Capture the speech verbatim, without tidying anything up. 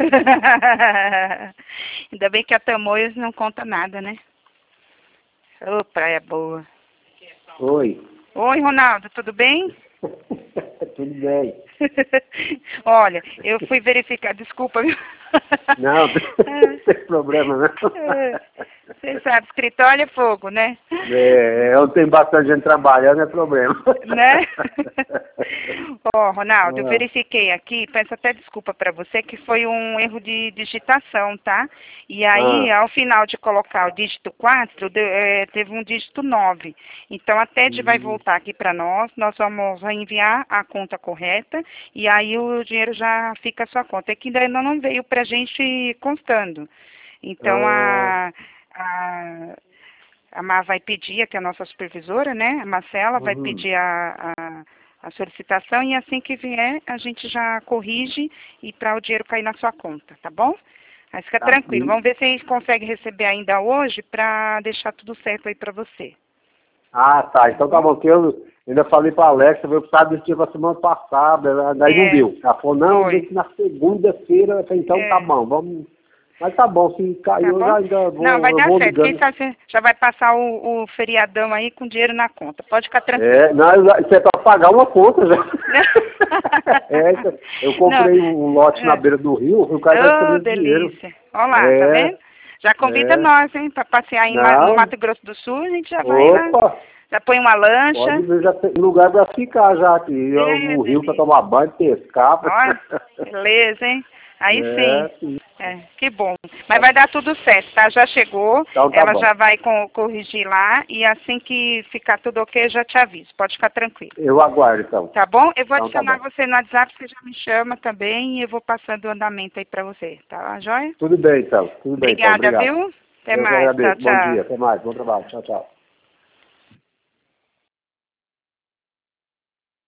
Ainda bem que a Tamoios não conta nada, né? Ô, praia boa. Oi. Oi, Ronaldo, tudo bem? Tudo bem. Olha, eu fui verificar, desculpa, viu? Não, não tem problema não. Você sabe, escritório é fogo, né? É, eu tenho bastante gente trabalhando, é problema. Né? Ó, oh, Ronaldo, eu Ah. verifiquei aqui, peço até desculpa para você, que foi um erro de digitação, tá? E aí, Ah. ao final de colocar o dígito quatro, de, é, teve um dígito nove. Então, a T E D vai Hum. voltar aqui para nós, nós vamos enviar a conta correta, e aí o dinheiro já fica a sua conta. É que ainda não veio para a gente constando. Então, Ah. a... a A Má vai pedir, que é a nossa supervisora, né? A Marcela vai Uhum. pedir a, a, a solicitação e assim que vier, a gente já corrige e para o dinheiro cair na sua conta, tá bom? Mas fica Tá. tranquilo. Vamos ver se a gente consegue receber ainda hoje para deixar tudo certo aí para você. Ah, tá. Então tá bom, que eu ainda falei pra Alexa, eu precisava desse dia pra semana passada, daí É, não deu. Ela falou, não, foi. deixa na segunda-feira, então É. tá bom, vamos. Mas tá bom, se caiu, Tá eu bom? já ainda vou, Não, vai eu dar vou certo. Quem ligando. sabe você já vai passar o, o feriadão aí com dinheiro na conta. Pode ficar tranquilo. É, não, isso é pra pagar uma conta já. É, eu comprei Não, um lote na é. beira do rio, o cara tá Oh, recebendo dinheiro. delícia. Olha lá, tá É, vendo? Já convida é. nós, hein? Pra passear em, Ma- no Não, Mato Grosso do Sul, a gente já vai lá. opa, Já põe uma pode lancha. ver, já tem lugar pra ficar já aqui. Eu, É, no rio pra delícia. tomar banho, pescar. Olha, beleza, hein? Aí sim. É, sim. É, que bom. Mas vai dar tudo certo, tá? Já chegou, Então tá ela bom. já vai co- corrigir lá e assim que ficar tudo ok, eu já te aviso. Pode ficar tranquilo. Eu aguardo então. Tá bom? Eu vou Então tá adicionar bom. você no WhatsApp, você já me chama também e eu vou passando o andamento aí pra você. Tá, joia? Tudo bem então. Tudo bem então. Obrigada, Obrigado. viu? Até Eu que mais. Tchau, agradeço. Bom tchau. dia. Até mais. Bom trabalho. Tchau, tchau.